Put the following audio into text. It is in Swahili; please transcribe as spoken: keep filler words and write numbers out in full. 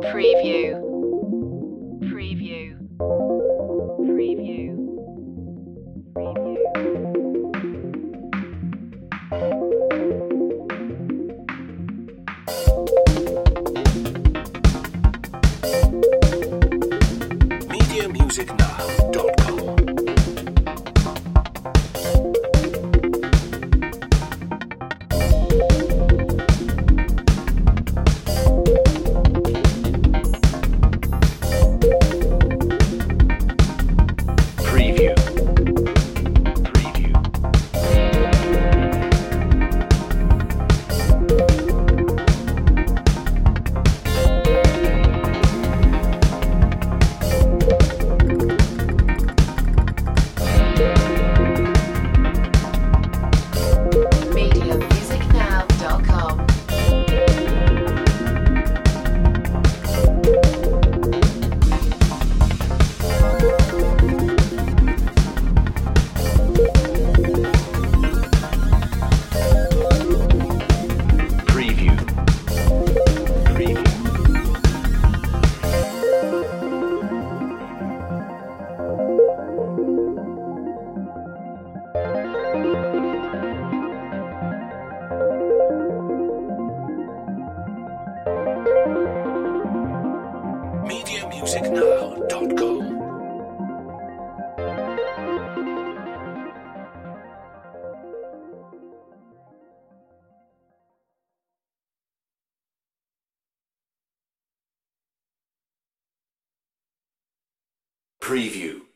Preview. Preview. Preview. media music now dot com Preview. Preview. media music now dot com. Preview. Preview. media music now dot com Preview.